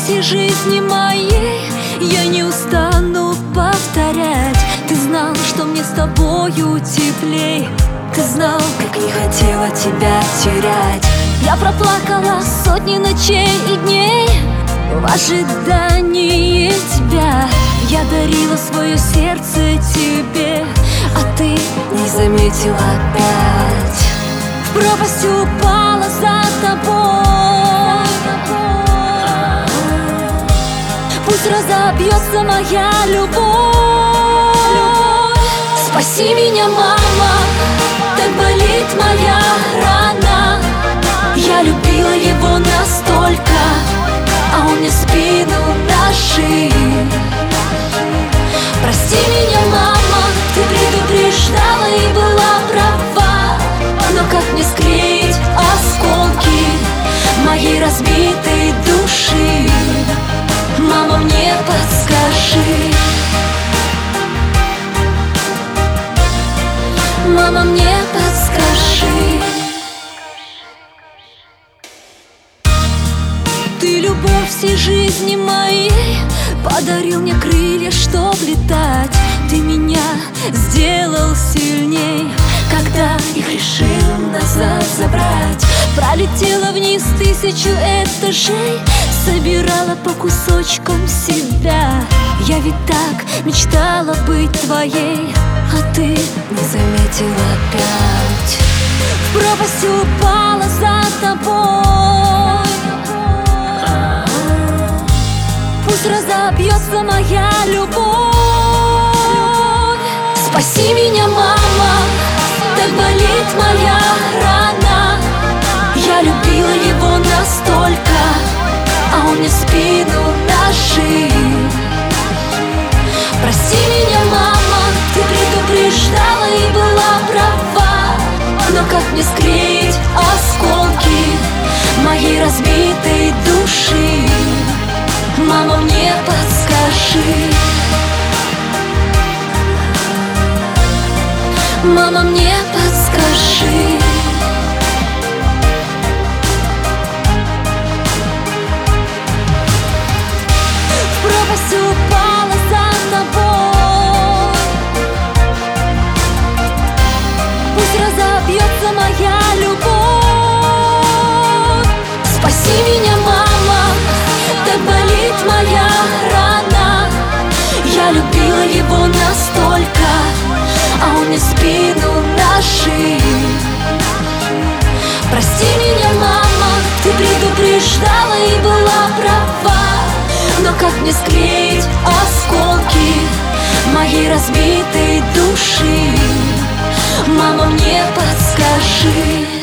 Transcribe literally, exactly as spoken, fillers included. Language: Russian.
всей жизни моей я не устану повторять. Ты знал, что мне с тобою теплей, ты знал, как не хотела тебя терять. Я проплакала сотни ночей и дней в ожидании тебя. Я дарила свое сердце тебе, а ты не заметила опять. В пропасть упала за тобой, пусть разобьется моя любовь. Спаси меня, мама, так болит моя рана. Я любила его настолько, а он мне спину нашил. Прости меня, мама, ты предупреждала и была права. Но как мне склеить осколки моей разбитой души? Мама, мне подскажи. Мама, мне подскажи. Ты любовь всей жизни моей, подарил мне крылья, чтоб летать. Ты меня сделал сильней, когда их решил назад забрать. Пролетела вниз тысячу этажей, собирала по кусочкам себя. Я ведь так мечтала быть твоей, а ты не заметила опять. В пропасть упала за тобой, пусть разобьется моя любовь. Спаси меня, мама, так болит моя рана. Я любила его настолько, а он мне спину нашил. Прости меня, мама, ты предупреждала и была права. Но как мне склеить осколки моей разбитой души? Мама, мне подскажи. Мама, мне подскажи. В пропасть упала за тобой, пусть разобьется моя любовь. Спаси меня, мама, так болит моя рана. Я любила его настолько, а он мне спину нашил. Прости меня, мама, ты предупреждала и была права. Но как мне склеить осколки моей разбитой души? Мама, мне подскажи.